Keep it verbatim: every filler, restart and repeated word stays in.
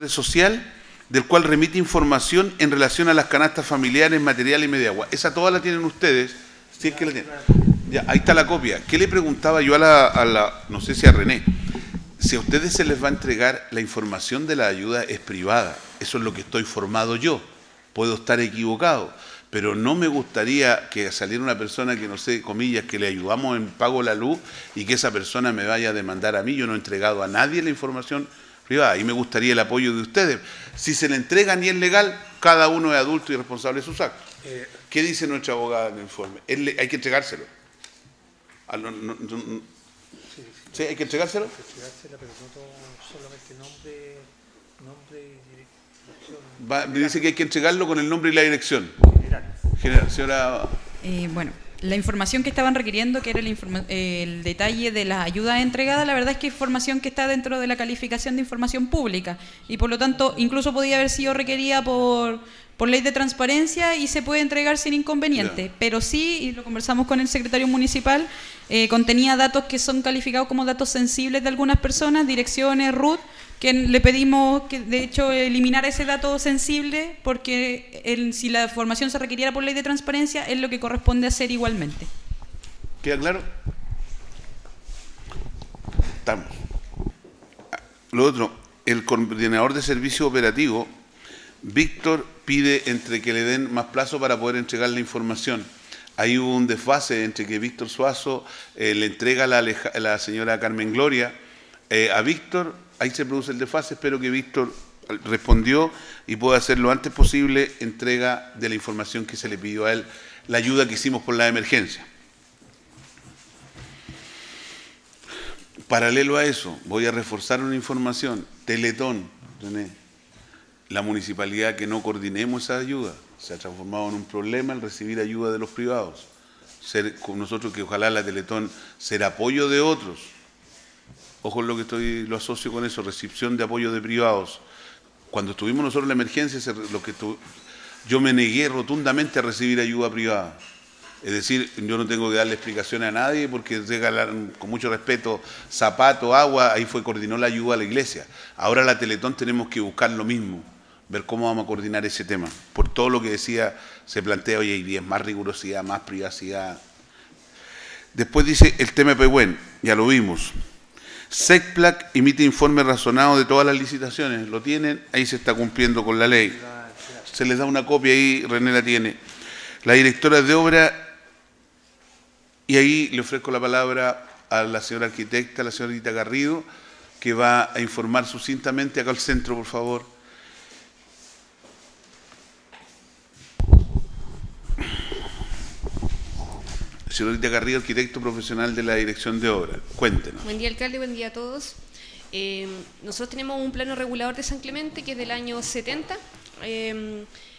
social del cual remite información en relación a las canastas familiares, material y media agua. Esa toda la tienen ustedes, si es que la tienen. Ya, ahí está la copia. ¿Qué le preguntaba yo a la, a la, no sé si a René? Si a ustedes se les va a entregar la información de la ayuda es privada. Eso es lo que estoy formado yo. Puedo estar equivocado, pero no me gustaría que saliera una persona que, no sé, comillas, que le ayudamos en pago de la luz y que esa persona me vaya a demandar a mí. Yo no he entregado a nadie la información privada y me gustaría el apoyo de ustedes. Si se le entregan y es legal, cada uno es adulto y responsable de sus actos. Eh, ¿Qué dice nuestra abogada en el informe? Le, hay que entregárselo. Ah, no, no, no, no. Sí, sí. ¿Sí? ¿Hay que entregárselo? Hay que entregárselo, pero no solamente nombre, nombre y dirección. Va, me dice que hay que entregarlo con el nombre y la dirección. General. General, señora... Eh, bueno. La información que estaban requiriendo, que era el, informa eh, el detalle de las ayudas entregadas, la verdad es que es información que está dentro de la calificación de información pública y por lo tanto incluso podía haber sido requerida por, por ley de transparencia y se puede entregar sin inconveniente. Yeah. Pero sí, y lo conversamos con el secretario municipal, eh, contenía datos que son calificados como datos sensibles de algunas personas, direcciones, R U T, que le pedimos que de hecho eliminar ese dato sensible porque el, si la información se requiriera por ley de transparencia es lo que corresponde hacer igualmente. ¿Queda claro? Estamos. Lo otro, el coordinador de servicio operativo, Víctor, pide entre que le den más plazo para poder entregar la información. Ahí hubo un desfase entre que Víctor Suazo eh, le entrega a la, a la señora Carmen Gloria eh, a Víctor. Ahí se produce el desfase, espero que Víctor respondió y pueda hacer lo antes posible entrega de la información que se le pidió a él, la ayuda que hicimos por la emergencia. Paralelo a eso, voy a reforzar una información, Teletón, René, la municipalidad que no coordinemos esa ayuda, se ha transformado en un problema el recibir ayuda de los privados. Ser, con nosotros que ojalá la Teletón ser apoyo de otros. Ojo en lo que estoy, lo asocio con eso, recepción de apoyo de privados. Cuando estuvimos nosotros en la emergencia, lo que tu, yo me negué rotundamente a recibir ayuda privada. Es decir, yo no tengo que darle explicaciones a nadie porque regalan con mucho respeto zapatos, agua, ahí fue coordinó la ayuda a la iglesia. Ahora la Teletón tenemos que buscar lo mismo, ver cómo vamos a coordinar ese tema. Por todo lo que decía, se plantea, oye, hay diez, más rigurosidad, más privacidad. Después dice el tema de Pehuen, ya lo vimos. SECPLAC emite informe razonado de todas las licitaciones, lo tienen, ahí se está cumpliendo con la ley. Se les da una copia ahí, René la tiene. La directora de obra, y ahí le ofrezco la palabra a la señora arquitecta, la señorita Garrido, que va a informar sucintamente acá al centro, por favor. Señorita Garrido, arquitecto profesional de la dirección de obra. Cuéntenos. Buen día, alcalde, buen día a todos. Eh, nosotros tenemos un plano regulador de San Clemente que es del año setenta. Eh,